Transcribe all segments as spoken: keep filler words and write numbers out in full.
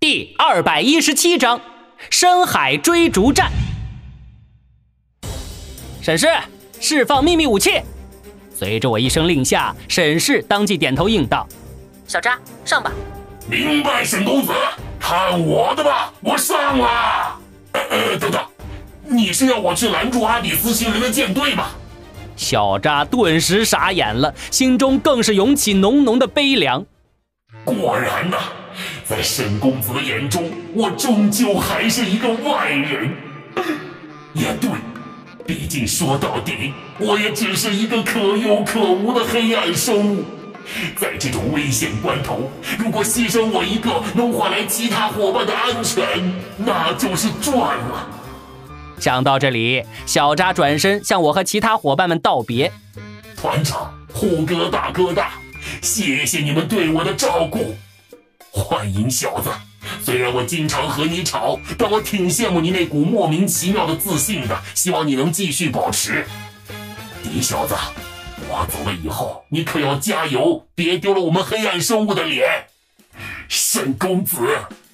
第二百一十七章深海追逐战。沈氏，释放秘密武器！随着我一声令下，沈氏当即点头应道：“ 小扎，上吧。” 明白，沈公子，看我的吧，我上了。呃呃，等等，你是要我去拦住阿比斯星人的舰队吗？ 小扎顿时傻眼了，心中更是涌起浓浓的悲凉。 果然呐、啊，在沈公子的眼中，我终究还是一个外人。也对，毕竟说到底，我也只是一个可有可无的黑暗生物。在这种危险关头，如果牺牲我一个能换来其他伙伴的安全，那就是赚了。 想到这里，小扎转身向我和其他伙伴们道别：“ 团长、虎哥、大哥大，谢谢你们对我的照顾。欢迎小子，虽然我经常和你吵，但我挺羡慕你那股莫名其妙的自信的，希望你能继续保持。狄小子，我走了以后，你可要加油，别丢了我们黑暗生物的脸。沈公子，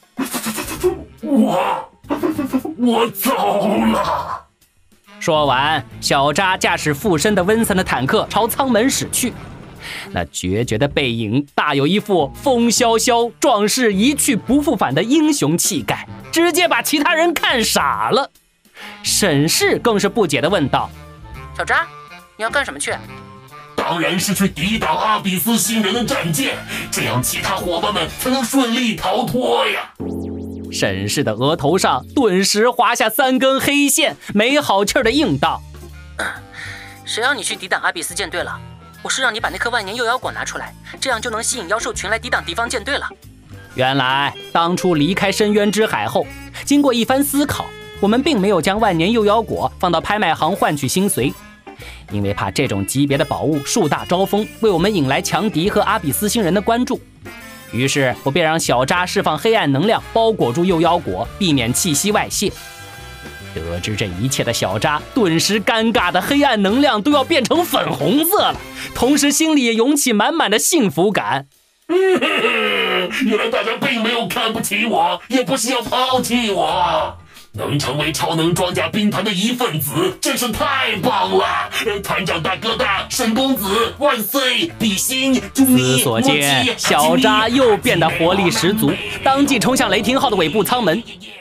我我走了。” 说完，小扎驾驶附身的温森的坦克朝舱门驶去。那决绝的背影，大有一副风萧萧、壮士一去不复返的英雄气概，直接把其他人看傻了。沈氏更是不解地问道：“ 小扎，你要干什么去？” 当然是去抵挡阿比斯星人的战舰，这样其他伙伴们才能顺利逃脱呀。 沈氏的额头上顿时划下三根黑线，没好气地应道：“ 嗯，谁让你去抵挡阿比斯舰队了？我是让你把那颗万年幼妖果拿出来，这样就能吸引妖兽群来抵挡敌方舰队了。” 原来当初离开深渊之海后，经过一番思考，我们并没有将万年幼妖果放到拍卖行换取星髓，因为怕这种级别的宝物树大招风，为我们引来强敌和阿比斯星人的关注。于是我便让小扎释放黑暗能量包裹住幼妖果，避免气息外泄。得知这一切的小扎顿时尴尬的黑暗能量都要变成粉红色了，同时心里也涌起满满的幸福感。 原来大家并没有看不起我，也不是要抛弃我。能成为超能装甲兵团的一份子，真是太棒了！团长大哥大，沈公子万岁！比心，祝你！ 思索间，小扎又变得活力十足，当即冲向雷霆号的尾部舱门。